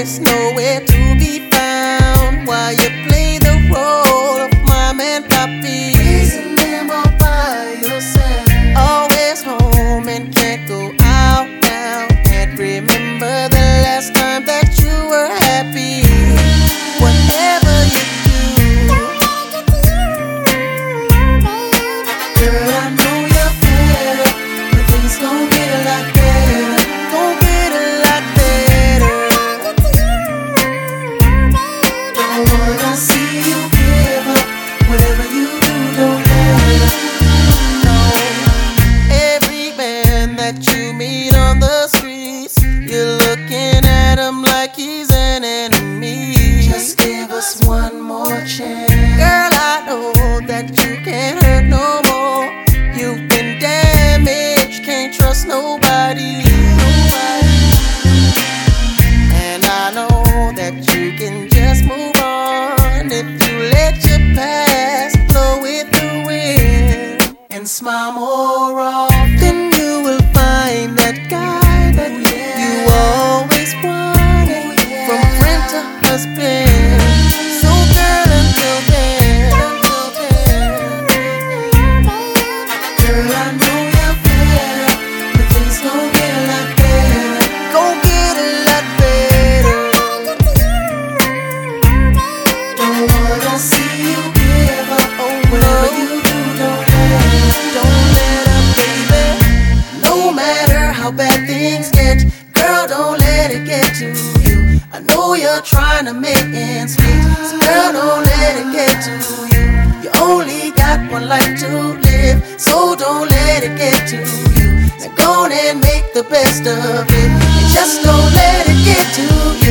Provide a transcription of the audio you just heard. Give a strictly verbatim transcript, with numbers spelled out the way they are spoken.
always nowhere to be found while you play the role of mom and papi. Raising them all by yourself. Always home and can't go out now. Can't remember the last time that you were happy. Whatever you do, Girl, I know you're better, but things gon' get a lot better. gon' get a lot better. Don't wanna see you give up. Whatever you do, don't ever. No, every man that you meet on the streets, you're looking at him like he's an enemy. Just give us one more chance. Girl, I know that you can't hurt no more. You've been damaged, can't trust nobody. Nobody. And I know that you can just move on if you let your past blow with the wind. And smile more often. Then you will find that guy that you always wanted, from friend to husband. So girl, until then, until then, Girl, I know you're better, but things gon' get a lot better. gon' get a lot better. Don't wanna see you give up. Oh Whatever no, you do, don't ever. don't let up, baby. No matter how bad things get, girl, don't let it get to you. I know you're trying to make ends meet, so girl, don't let it get to you. You only got one life to live, so don't let it get to you. Now go on and make the best of it, and just don't let it get to you.